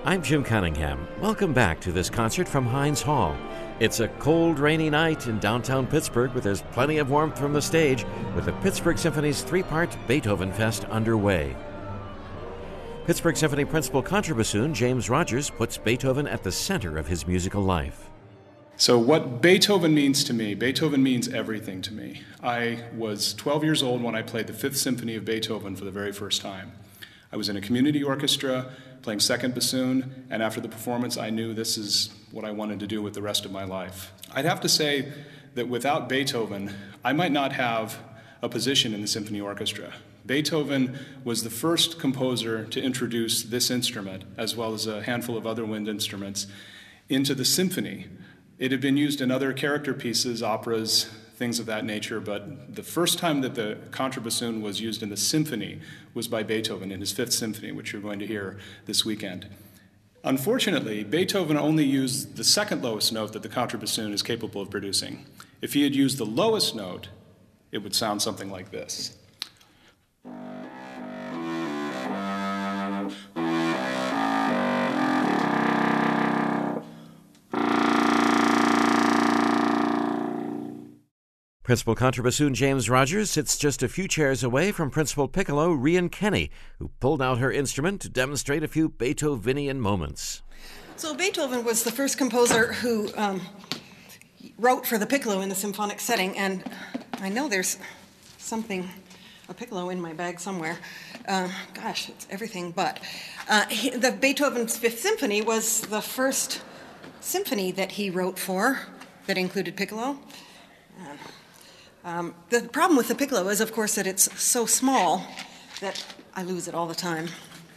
I'm Jim Cunningham. Welcome back to this concert from Heinz Hall. It's a cold, rainy night in downtown Pittsburgh, but there's plenty of warmth from the stage with the Pittsburgh Symphony's three-part Beethoven Fest underway. Pittsburgh Symphony principal contrabassoon James Rogers puts Beethoven at the center of his musical life. So what Beethoven means to me, Beethoven means everything to me. I was 12 years old when I played the Fifth Symphony of Beethoven for the very first time. I was in a community orchestra playing second bassoon, and after the performance I knew this is what I wanted to do with the rest of my life. I'd have to say that without Beethoven, I might not have a position in the symphony orchestra. Beethoven was the first composer to introduce this instrument, as well as a handful of other wind instruments, into the symphony. It had been used in other character pieces, operas, things of that nature, but the first time that the contrabassoon was used in the symphony was by Beethoven in his Fifth Symphony, which you're going to hear this weekend. Unfortunately, Beethoven only used the second lowest note that the contrabassoon is capable of producing. If he had used the lowest note, it would sound something like this. Principal contrabassoon James Rogers sits just a few chairs away from Principal piccolo Rian Kenny, who pulled out her instrument to demonstrate a few Beethovenian moments. So Beethoven was the first composer who wrote for the piccolo in the symphonic setting, and I know there's a piccolo in my bag somewhere. It's everything but. The Beethoven's Fifth Symphony was the first symphony that he wrote for that included piccolo. The problem with the piccolo is, of course, that it's so small that I lose it all the time.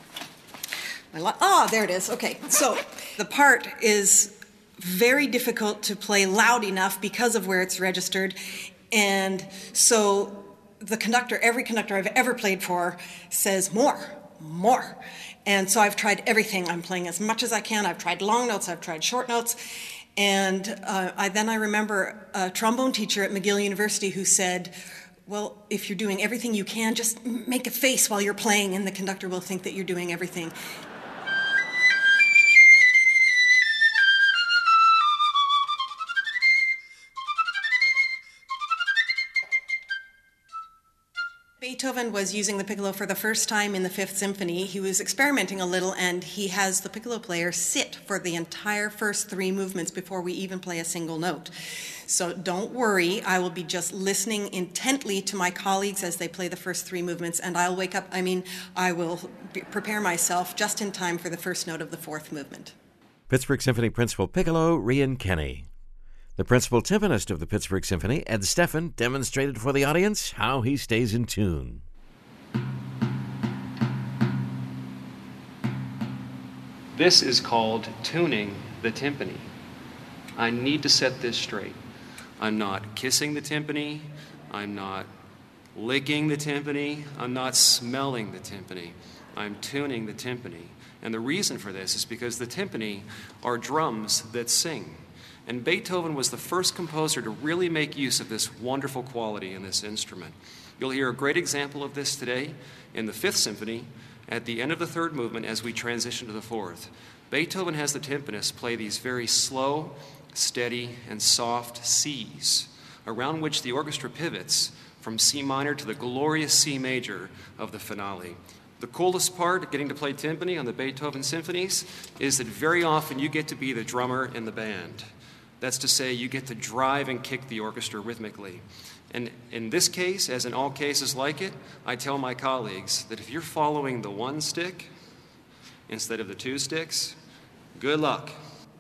There it is. Okay, so the part is very difficult to play loud enough because of where it's registered, and so every conductor I've ever played for says more. And so I've tried everything. I'm playing as much as I can. I've tried long notes, I've tried short notes. And I remember a trombone teacher at McGill University who said, well, if you're doing everything you can, just make a face while you're playing and the conductor will think that you're doing everything. Beethoven was using the piccolo for the first time in the Fifth Symphony. He was experimenting a little, and he has the piccolo player sit for the entire first three movements before we even play a single note. So don't worry, I will be just listening intently to my colleagues as they play the first three movements, and I will prepare myself just in time for the first note of the fourth movement. Pittsburgh Symphony Principal Piccolo Rian Kenny. The principal timpanist of the Pittsburgh Symphony, Ed Steffen, demonstrated for the audience how he stays in tune. This is called tuning the timpani. I need to set this straight. I'm not kissing the timpani. I'm not licking the timpani. I'm not smelling the timpani. I'm tuning the timpani. And the reason for this is because the timpani are drums that sing. And Beethoven was the first composer to really make use of this wonderful quality in this instrument. You'll hear a great example of this today in the Fifth Symphony at the end of the third movement as we transition to the fourth. Beethoven has the timpanist play these very slow, steady, and soft Cs, around which the orchestra pivots from C minor to the glorious C major of the finale. The coolest part of getting to play timpani on the Beethoven symphonies is that very often you get to be the drummer in the band. That's to say, you get to drive and kick the orchestra rhythmically. And in this case, as in all cases like it, I tell my colleagues that if you're following the one stick instead of the two sticks, good luck.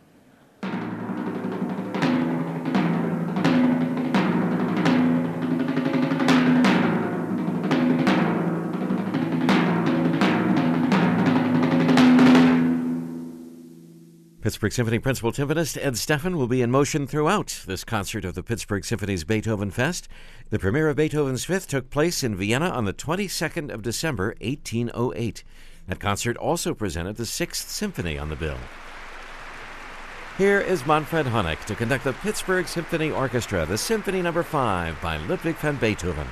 Pittsburgh Symphony Principal Timpanist Ed Steffen will be in motion throughout this concert of the Pittsburgh Symphony's Beethoven Fest. The premiere of Beethoven's Fifth took place in Vienna on the 22nd of December, 1808. That concert also presented the Sixth Symphony on the bill. Here is Manfred Honeck to conduct the Pittsburgh Symphony Orchestra, the Symphony No. 5 by Ludwig van Beethoven.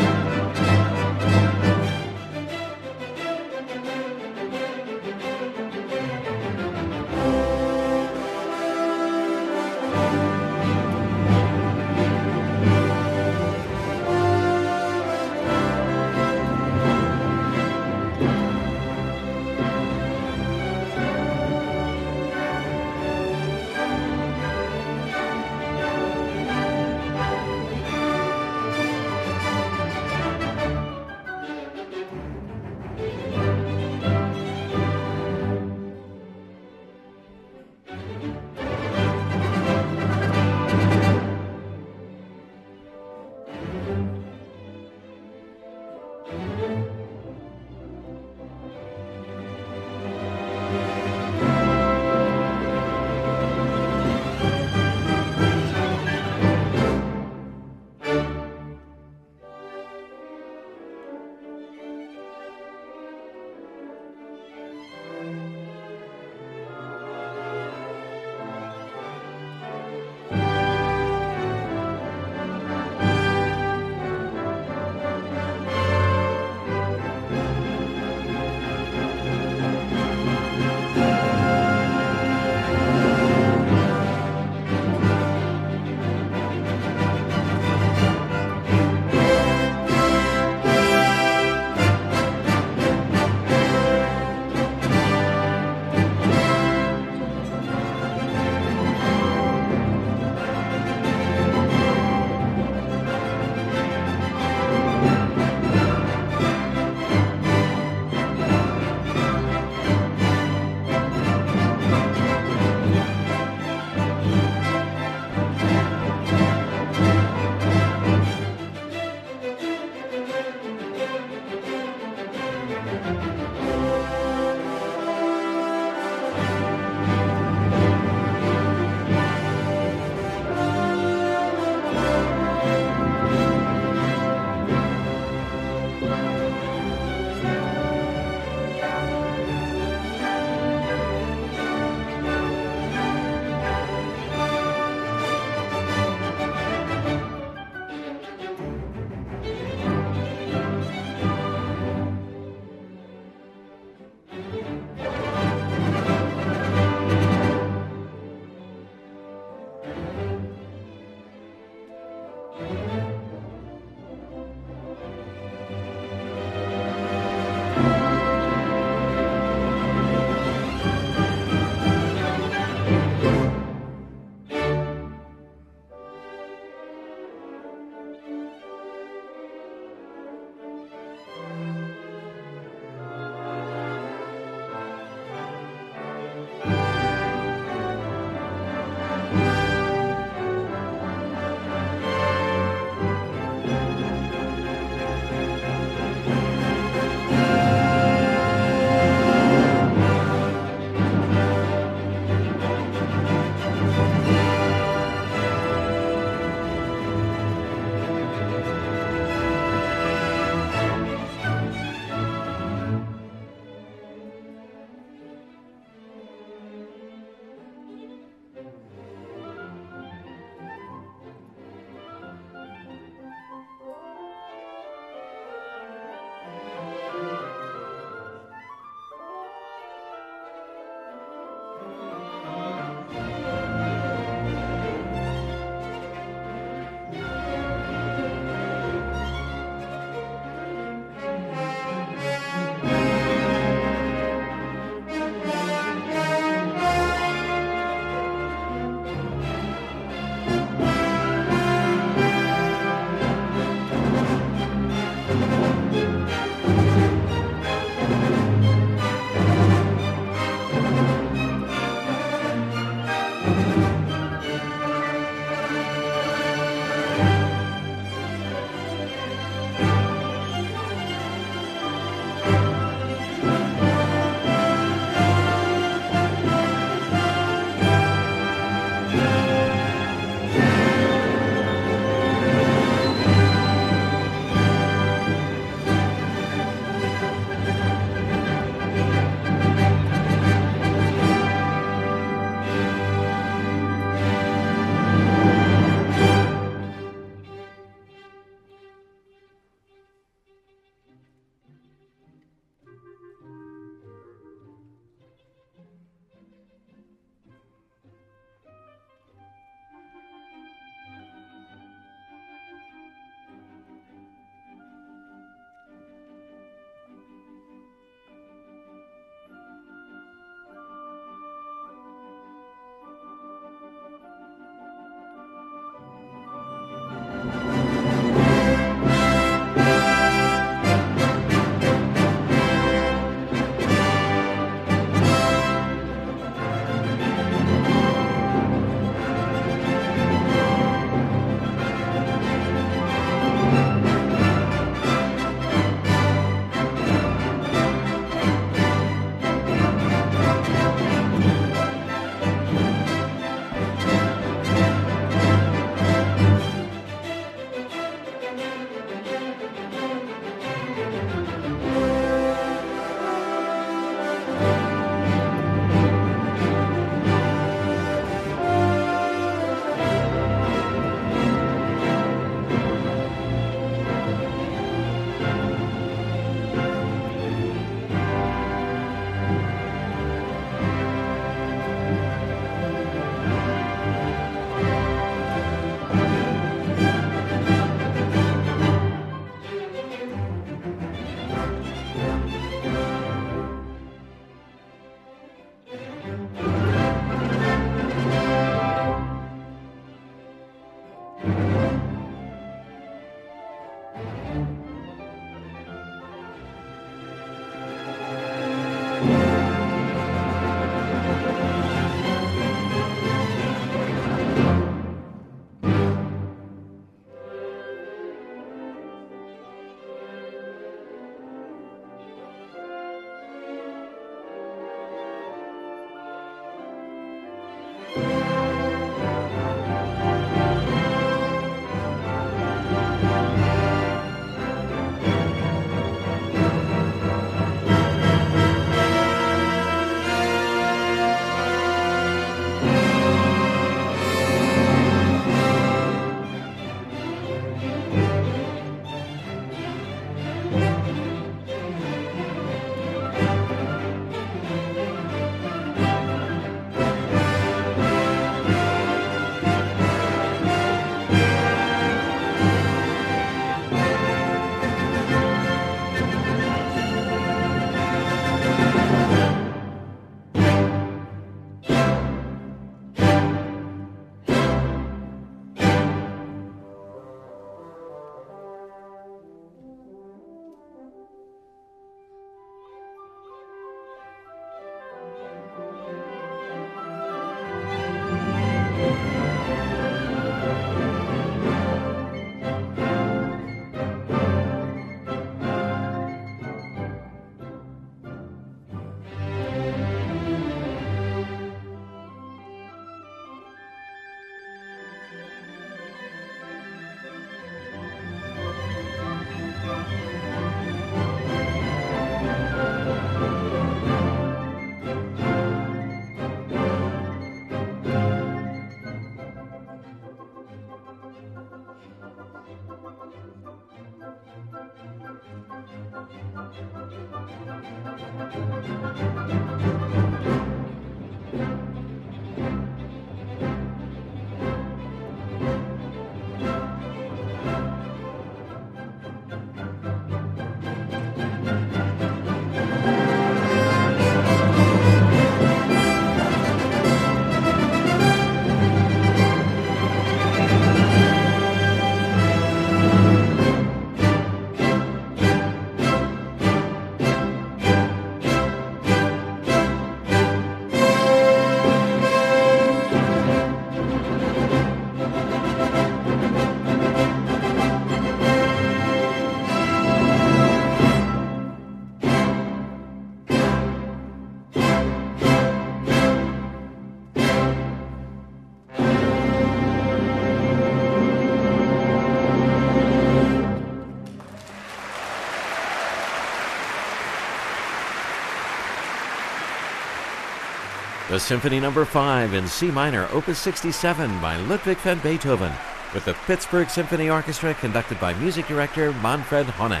the Symphony No. 5 in C minor, Opus 67 by Ludwig van Beethoven, with the Pittsburgh Symphony Orchestra conducted by music director Manfred Honeck.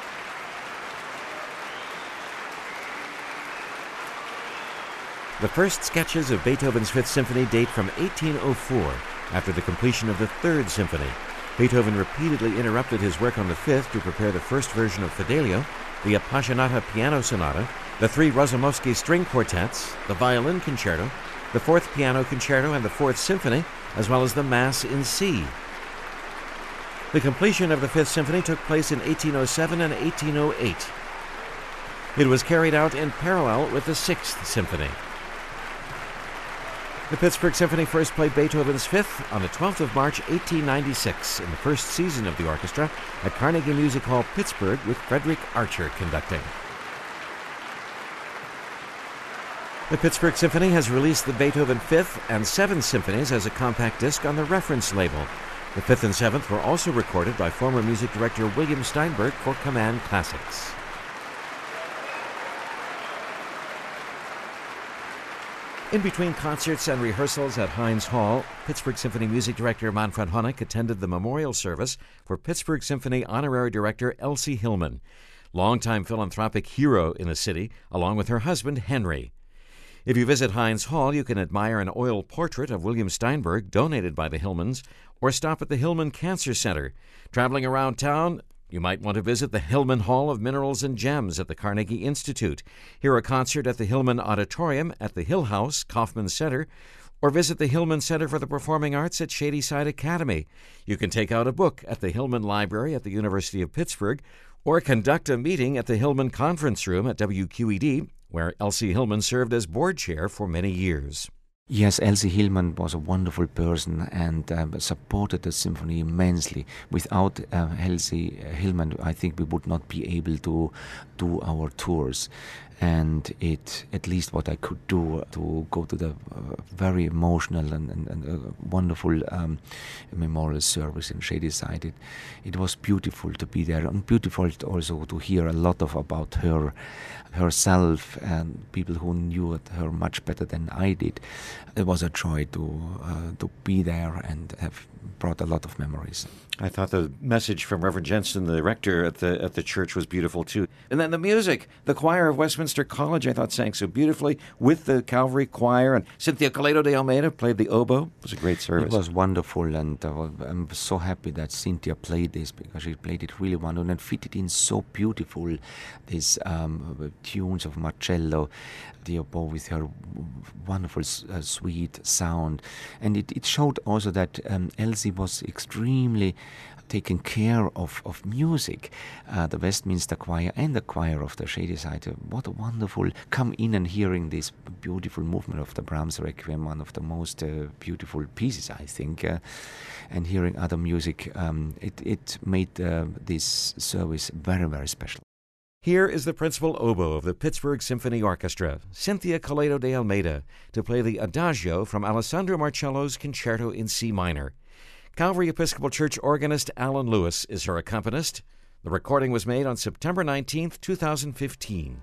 The first sketches of Beethoven's Fifth Symphony date from 1804, after the completion of the Third Symphony. Beethoven repeatedly interrupted his work on the Fifth to prepare the first version of Fidelio, the Appassionata Piano Sonata, the three Razumovsky string quartets, the violin concerto, the Fourth Piano Concerto, and the Fourth Symphony, as well as the Mass in C. The completion of the Fifth Symphony took place in 1807 and 1808. It was carried out in parallel with the Sixth Symphony. The Pittsburgh Symphony first played Beethoven's Fifth on the 12th of March, 1896, in the first season of the orchestra at Carnegie Music Hall, Pittsburgh, with Frederick Archer conducting. The Pittsburgh Symphony has released the Beethoven Fifth and Seventh Symphonies as a compact disc on the reference label. The Fifth and Seventh were also recorded by former music director William Steinberg for Command Classics. In between concerts and rehearsals at Heinz Hall, Pittsburgh Symphony music director Manfred Honeck attended the memorial service for Pittsburgh Symphony honorary director Elsie Hillman, longtime philanthropic hero in the city, along with her husband Henry. If you visit Heinz Hall, you can admire an oil portrait of William Steinberg donated by the Hillmans, or stop at the Hillman Cancer Center. Traveling around town, you might want to visit the Hillman Hall of Minerals and Gems at the Carnegie Institute, hear a concert at the Hillman Auditorium at the Hill House, Kaufman Center, or visit the Hillman Center for the Performing Arts at Shadyside Academy. You can take out a book at the Hillman Library at the University of Pittsburgh, or conduct a meeting at the Hillman Conference Room at WQED, where Elsie Hillman served as board chair for many years. Yes, Elsie Hillman was a wonderful person and supported the symphony immensely. Without Elsie Hillman, I think we would not be able to do our tours. And it, at least what I could do, to go to the very emotional and wonderful memorial service in Shadyside. It was beautiful to be there, and beautiful also to hear a lot about herself and people who knew her much better than I did. It was a joy to be there and have brought a lot of memories. I thought the message from Reverend Jensen, the rector at the church, was beautiful too. And then the music, the choir of Westminster College, I thought sang so beautifully with the Calvary Choir, and Cynthia Coleto de Almeida played the oboe. It was a great service. It was wonderful, and I'm so happy that Cynthia played this, because she played it really wonderful and fitted in so beautiful. These tunes of Marcello, the oboe with her wonderful sweet sound, and it showed also that Elsie was extremely taking care of music. The Westminster Choir and the choir of the Shadyside, what a wonderful, come in and hearing this beautiful movement of the Brahms Requiem, one of the most beautiful pieces, I think, and hearing other music, it made this service very, very special. Here is the principal oboe of the Pittsburgh Symphony Orchestra, Cynthia Coleto de Almeida, to play the Adagio from Alessandro Marcello's Concerto in C minor. Calvary Episcopal Church organist Alan Lewis is her accompanist. The recording was made on September 19, 2015.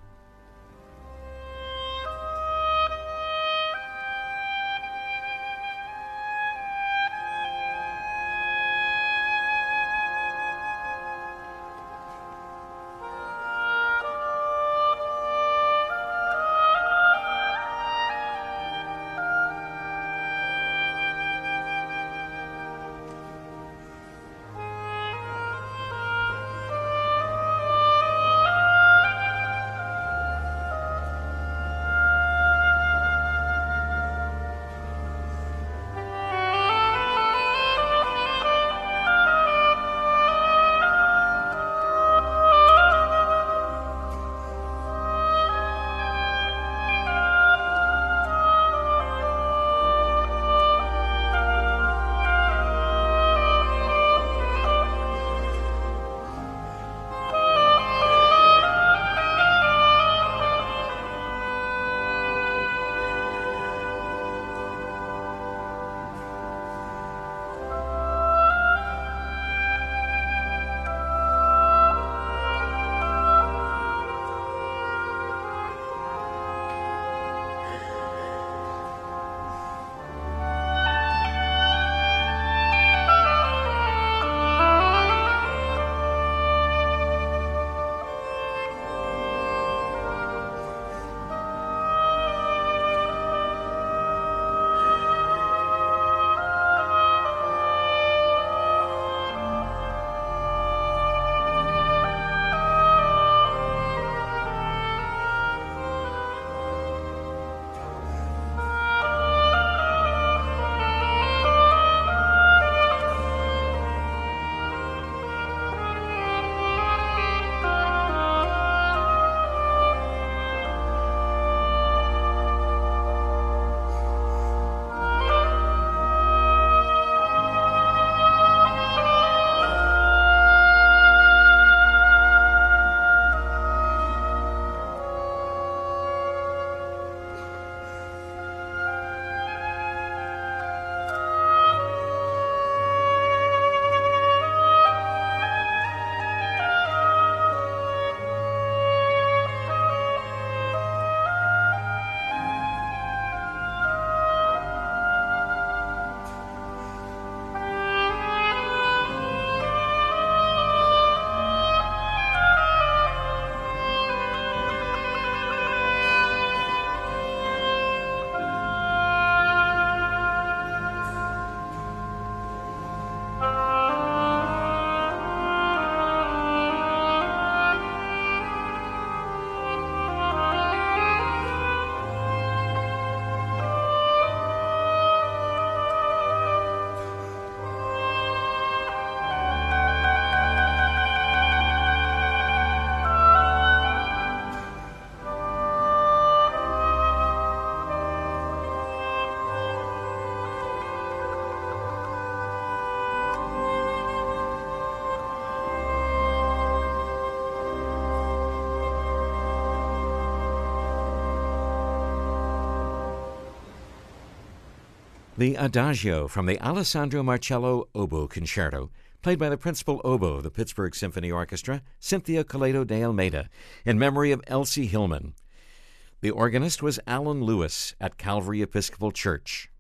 The Adagio from the Alessandro Marcello Oboe Concerto, played by the principal oboe of the Pittsburgh Symphony Orchestra, Cynthia Coleto de Almeida, in memory of Elsie Hillman. The organist was Alan Lewis at Calvary Episcopal Church.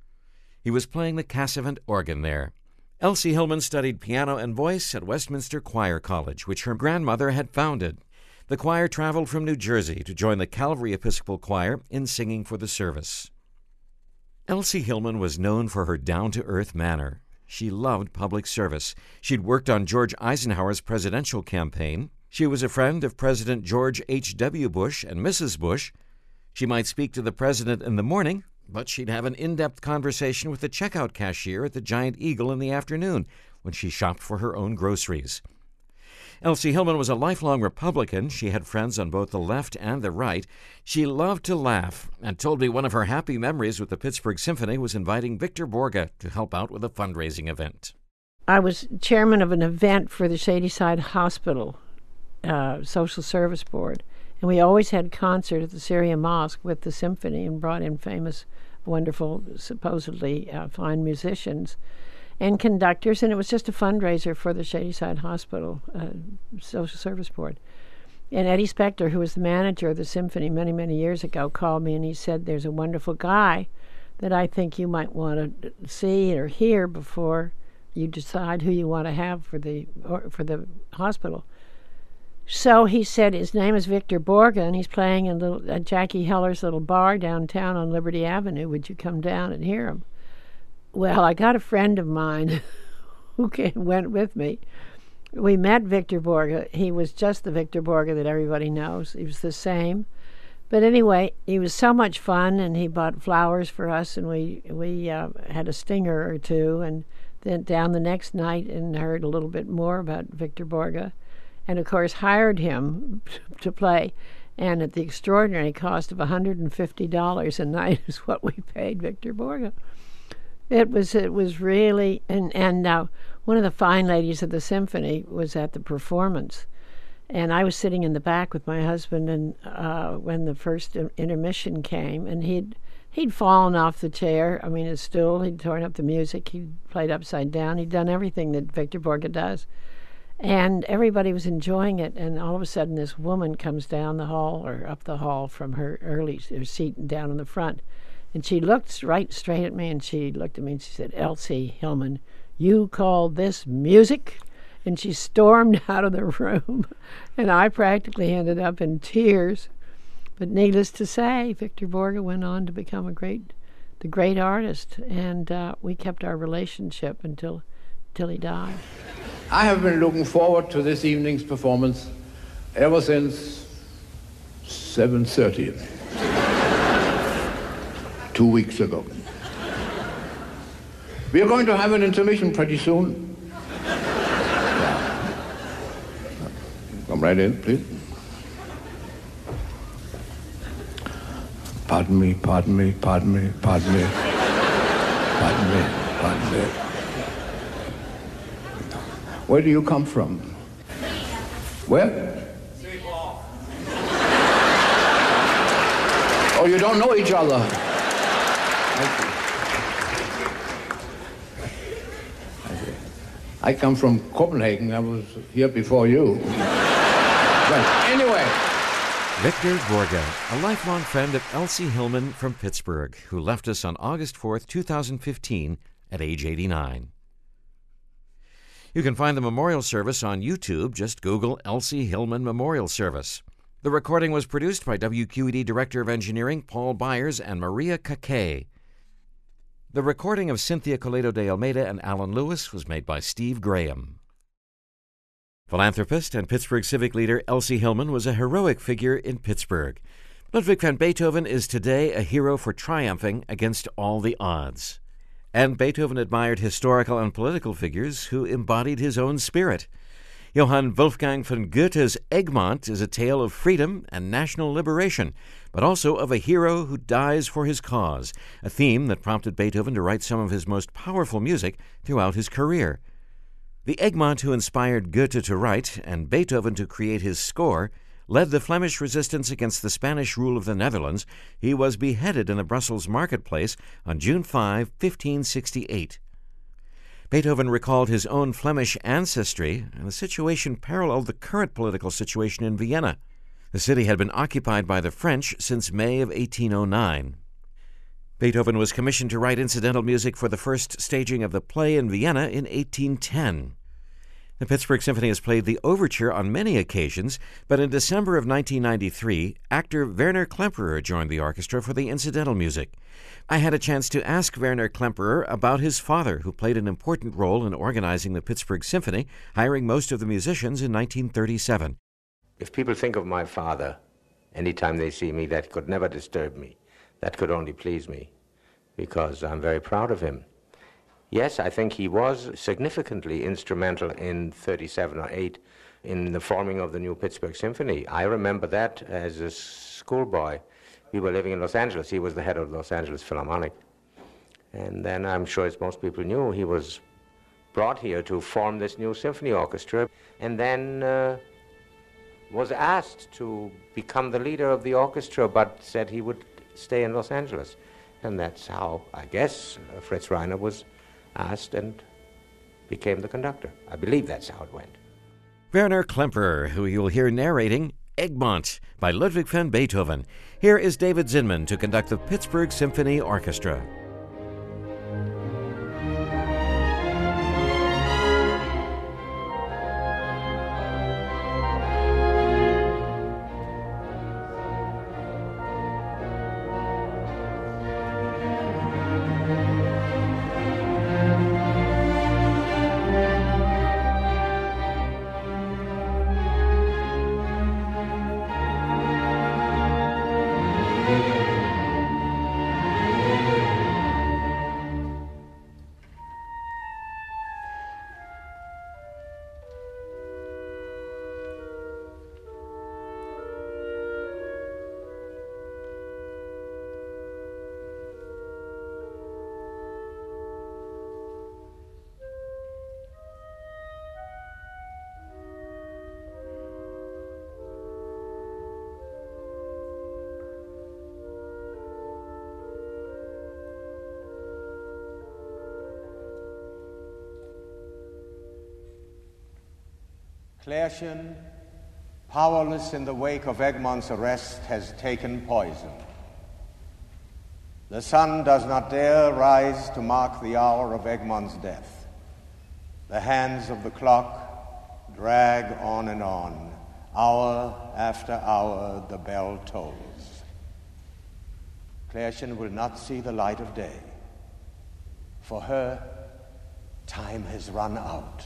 He was playing the Cassavant organ there. Elsie Hillman studied piano and voice at Westminster Choir College, which her grandmother had founded. The choir traveled from New Jersey to join the Calvary Episcopal Choir in singing for the service. Elsie Hillman was known for her down-to-earth manner. She loved public service. She'd worked on George Eisenhower's presidential campaign. She was a friend of President George H.W. Bush and Mrs. Bush. She might speak to the president in the morning, but she'd have an in-depth conversation with the checkout cashier at the Giant Eagle in the afternoon when she shopped for her own groceries. Elsie Hillman was a lifelong Republican. She had friends on both the left and the right. She loved to laugh and told me one of her happy memories with the Pittsburgh Symphony was inviting Victor Borge to help out with a fundraising event. I was chairman of an event for the Shadyside Hospital Social Service Board, and we always had concert at the Syria Mosque with the symphony and brought in famous, wonderful, supposedly fine musicians and conductors, and it was just a fundraiser for the Shadyside Hospital Social Service Board. And Eddie Spector, who was the manager of the symphony many, many years ago, called me and he said, "There's a wonderful guy that I think you might want to see or hear before you decide who you want to have for the hospital." So he said his name is Victor Borge, and he's playing in Jackie Heller's little bar downtown on Liberty Avenue. Would you come down and hear him? Well, I got a friend of mine who went with me. We met Victor Borge. He was just the Victor Borge that everybody knows. He was the same. But anyway, he was so much fun, and he bought flowers for us, and we had a stinger or two, and then down the next night and heard a little bit more about Victor Borge, and of course hired him to play. And at the extraordinary cost of $150 a night is what we paid Victor Borge. It was really, and one of the fine ladies of the symphony was at the performance, and I was sitting in the back with my husband, and when the first intermission came, and he'd fallen off the chair. I mean, his stool. He'd torn up the music. He'd played upside down. He'd done everything that Victor Borge does, and everybody was enjoying it. And all of a sudden, this woman comes down the hall or up the hall from her seat down in the front. And she looked right straight at me, and she looked at me and she said, "Elsie Hillman, you call this music?" And she stormed out of the room, and I practically ended up in tears. But needless to say, Victor Borge went on to become the great artist, and we kept our relationship until he died. I have been looking forward to this evening's performance ever since 7:30. 2 weeks ago. We are going to have an intermission pretty soon. Come right in, please. Pardon me. Where do you come from? Where? St. Paul. Oh, you don't know each other. I come from Copenhagen. I was here before you. But anyway. Victor Borge, a lifelong friend of Elsie Hillman from Pittsburgh, who left us on August 4th, 2015, at age 89. You can find the memorial service on YouTube. Just Google Elsie Hillman Memorial Service. The recording was produced by WQED Director of Engineering Paul Byers and Maria Kakay. The recording of Cynthia Coleto de Almeida and Alan Lewis was made by Steve Graham. Philanthropist and Pittsburgh civic leader Elsie Hillman was a heroic figure in Pittsburgh. Ludwig van Beethoven is today a hero for triumphing against all the odds. And Beethoven admired historical and political figures who embodied his own spirit. Johann Wolfgang von Goethe's Egmont is a tale of freedom and national liberation, but also of a hero who dies for his cause, a theme that prompted Beethoven to write some of his most powerful music throughout his career. The Egmont who inspired Goethe to write and Beethoven to create his score led the Flemish resistance against the Spanish rule of the Netherlands. He was beheaded in the Brussels marketplace on June 5, 1568. Beethoven recalled his own Flemish ancestry, and the situation paralleled the current political situation in Vienna. The city had been occupied by the French since May of 1809. Beethoven was commissioned to write incidental music for the first staging of the play in Vienna in 1810. The Pittsburgh Symphony has played the overture on many occasions, but in December of 1993, actor Werner Klemperer joined the orchestra for the incidental music. I had a chance to ask Werner Klemperer about his father, who played an important role in organizing the Pittsburgh Symphony, hiring most of the musicians in 1937. If people think of my father, anytime they see me, that could never disturb me. That could only please me, because I'm very proud of him. Yes, I think he was significantly instrumental in 37 or 8 in the forming of the new Pittsburgh Symphony. I remember that as a schoolboy. We were living in Los Angeles. He was the head of the Los Angeles Philharmonic. And then I'm sure, as most people knew, he was brought here to form this new symphony orchestra, and then was asked to become the leader of the orchestra, but said he would stay in Los Angeles. And that's how, I guess, Fritz Reiner was asked and became the conductor. I believe that's how it went. Werner Klemperer, who you'll hear narrating Egmont by Ludwig van Beethoven. Here is David Zinman to conduct the Pittsburgh Symphony Orchestra. Klärchen, powerless in the wake of Egmont's arrest, has taken poison. The sun does not dare rise to mark the hour of Egmont's death. The hands of the clock drag on and on. Hour after hour, the bell tolls. Klärchen will not see the light of day. For her, time has run out.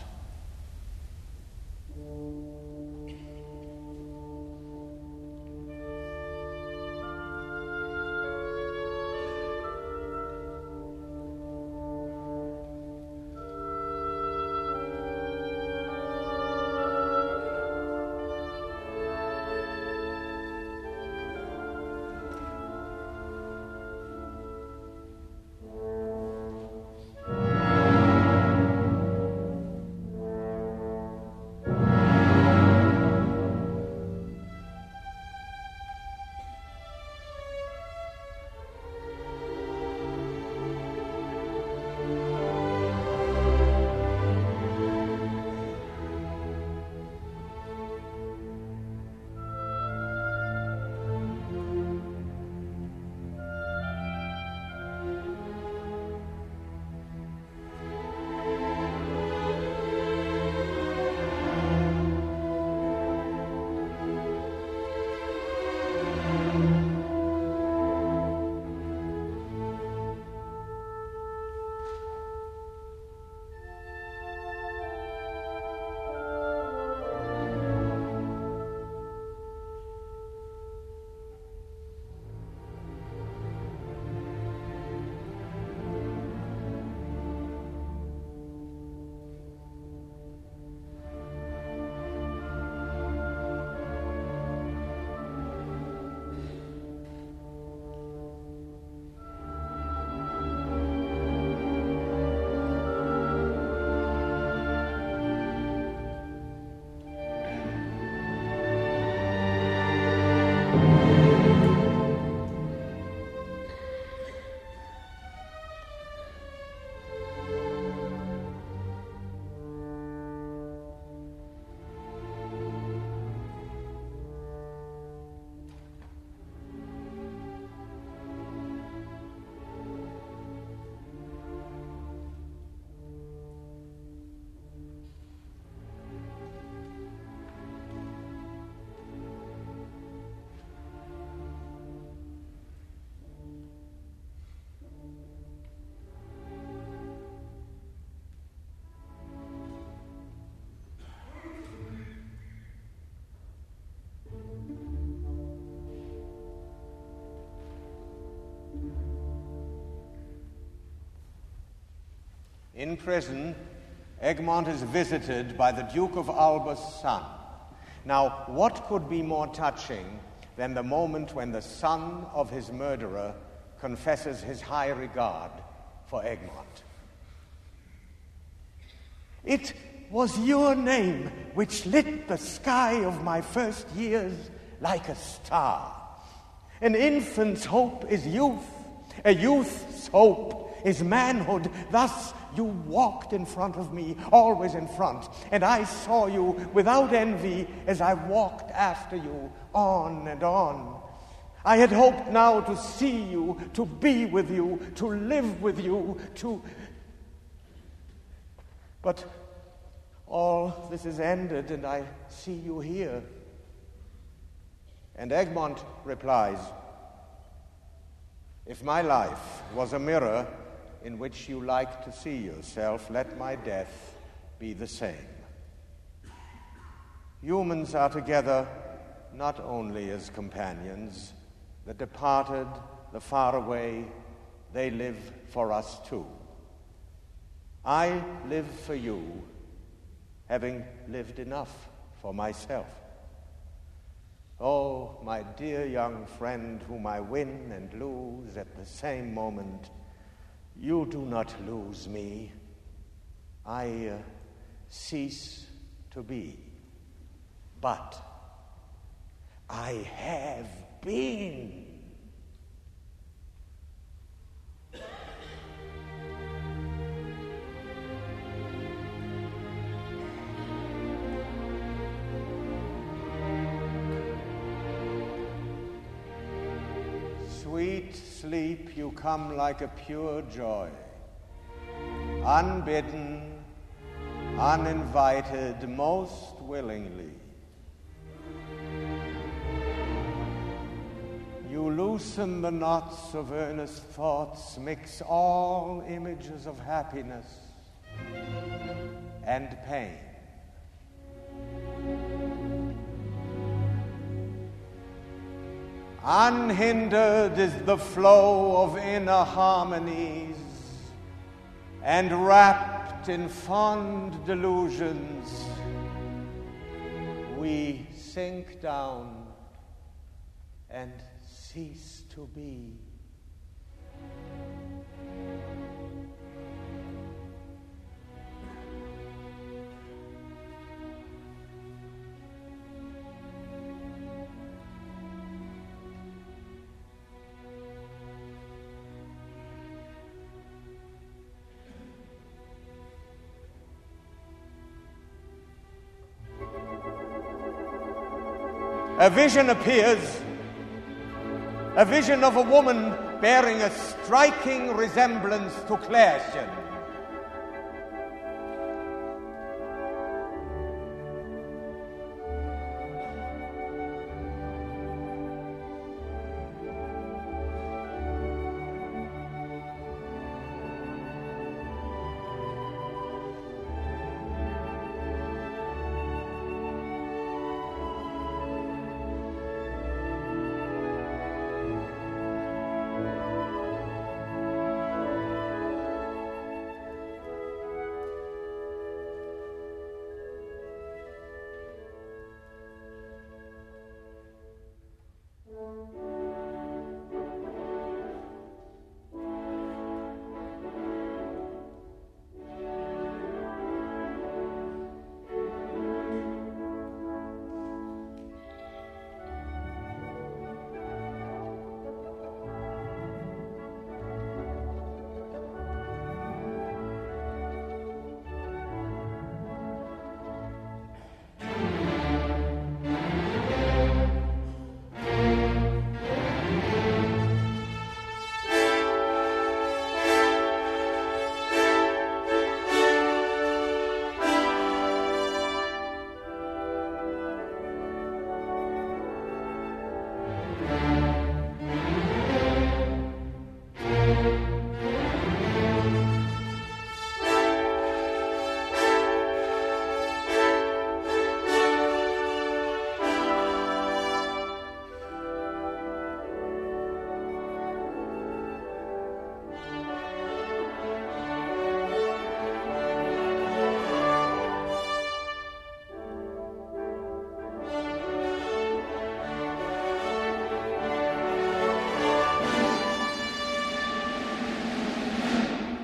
In prison, Egmont is visited by the Duke of Alba's son. Now, what could be more touching than the moment when the son of his murderer confesses his high regard for Egmont? It was your name which lit the sky of my first years like a star. An infant's hope is youth, a youth's hope is manhood. Thus you walked in front of me, always in front, and I saw you without envy as I walked after you, on and on. I had hoped now to see you, to be with you, to live with you, But all this is ended, and I see you here. And Egmont replies, if my life was a mirror in which you like to see yourself, let my death be the same. Humans are together not only as companions, the departed, the far away, they live for us too. I live for you, having lived enough for myself. Oh, my dear young friend, whom I win and lose at the same moment, you do not lose me. I cease to be. But I have been. Sweet sleep, you come like a pure joy, unbidden, uninvited, most willingly. You loosen the knots of earnest thoughts, mix all images of happiness and pain. Unhindered is the flow of inner harmonies, and wrapped in fond delusions, we sink down and cease to be. A vision appears, a vision of a woman bearing a striking resemblance to Klärchen.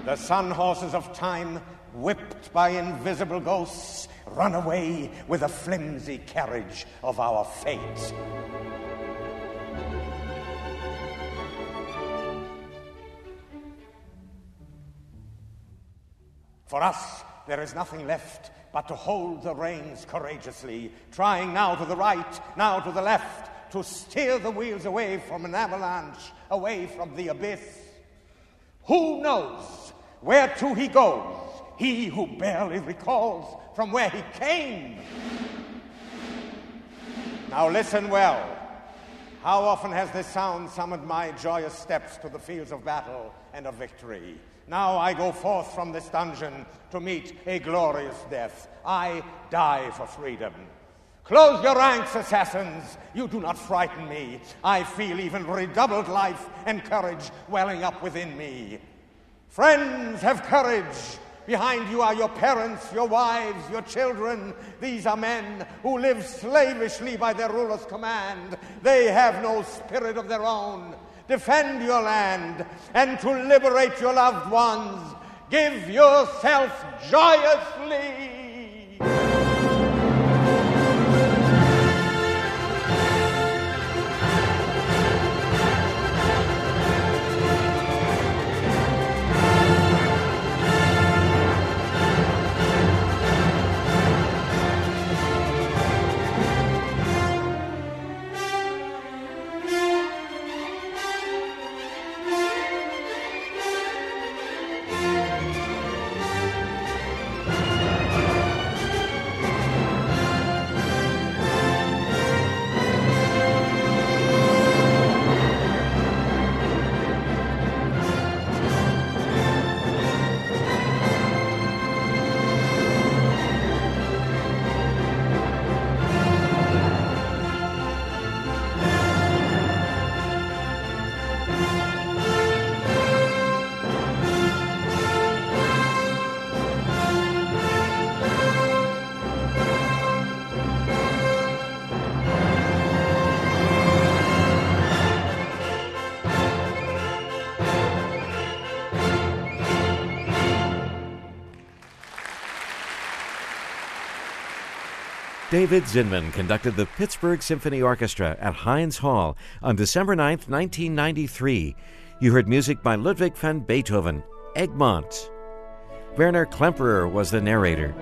The sun horses of time, whipped by invisible ghosts, run away with the flimsy carriage of our fate. For us, there is nothing left but to hold the reins courageously, trying now to the right, now to the left, to steer the wheels away from an avalanche, away from the abyss. Who knows where to he goes, he who barely recalls from where he came? Now listen well. How often has this sound summoned my joyous steps to the fields of battle and of victory? Now I go forth from this dungeon to meet a glorious death. I die for freedom. Close your ranks, assassins. You do not frighten me. I feel even redoubled life and courage welling up within me. Friends, have courage. Behind you are your parents, your wives, your children. These are men who live slavishly by their ruler's command. They have no spirit of their own. Defend your land, and to liberate your loved ones, give yourself joyously. David Zinman conducted the Pittsburgh Symphony Orchestra at Heinz Hall on December 9, 1993. You heard music by Ludwig van Beethoven, Egmont. Werner Klemperer was the narrator.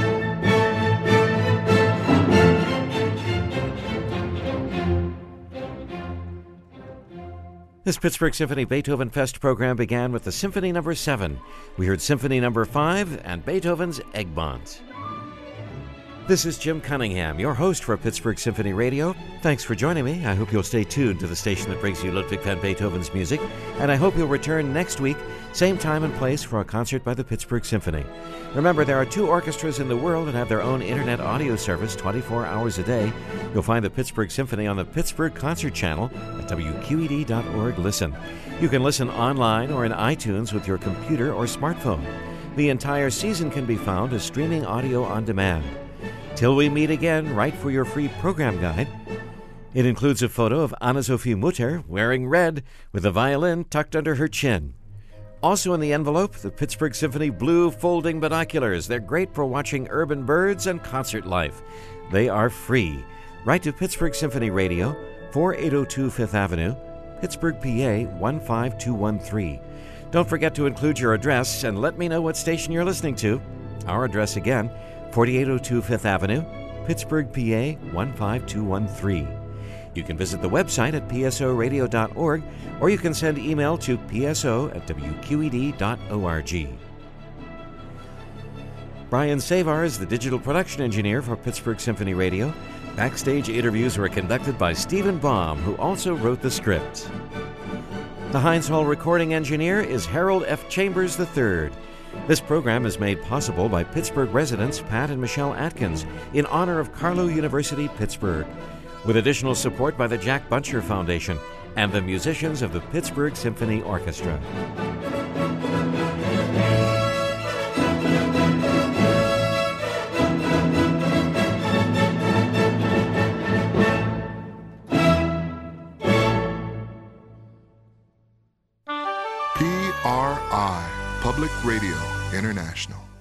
This Pittsburgh Symphony Beethoven Fest program began with the Symphony No. 7. We heard Symphony No. 5 and Beethoven's Egmont. This is Jim Cunningham, your host for Pittsburgh Symphony Radio. Thanks for joining me. I hope you'll stay tuned to the station that brings you Ludwig van Beethoven's music, and I hope you'll return next week, same time and place, for a concert by the Pittsburgh Symphony. Remember, there are 2 orchestras in the world that have their own internet audio service 24 hours a day. You'll find the Pittsburgh Symphony on the Pittsburgh Concert Channel at WQED.org. Listen. You can listen online or in iTunes with your computer or smartphone. The entire season can be found as streaming audio on demand. Till we meet again, write for your free program guide. It includes a photo of Anna-Sophie Mutter wearing red with a violin tucked under her chin. Also in the envelope, the Pittsburgh Symphony Blue Folding Binoculars. They're great for watching urban birds and concert life. They are free. Write to Pittsburgh Symphony Radio, 4802 Fifth Avenue, Pittsburgh, PA 15213. Don't forget to include your address and let me know what station you're listening to. Our address again, 4802 Fifth Avenue, Pittsburgh, PA 15213. You can visit the website at psoradio.org, or you can send email to pso@wqed.org. Brian Savar is the digital production engineer for Pittsburgh Symphony Radio. Backstage interviews were conducted by Stephen Baum, who also wrote the script. The Heinz Hall recording engineer is Harold F. Chambers III. This program is made possible by Pittsburgh residents Pat and Michelle Atkins in honor of Carlow University, Pittsburgh, with additional support by the Jack Buncher Foundation and the musicians of the Pittsburgh Symphony Orchestra. PRI, Public Radio International.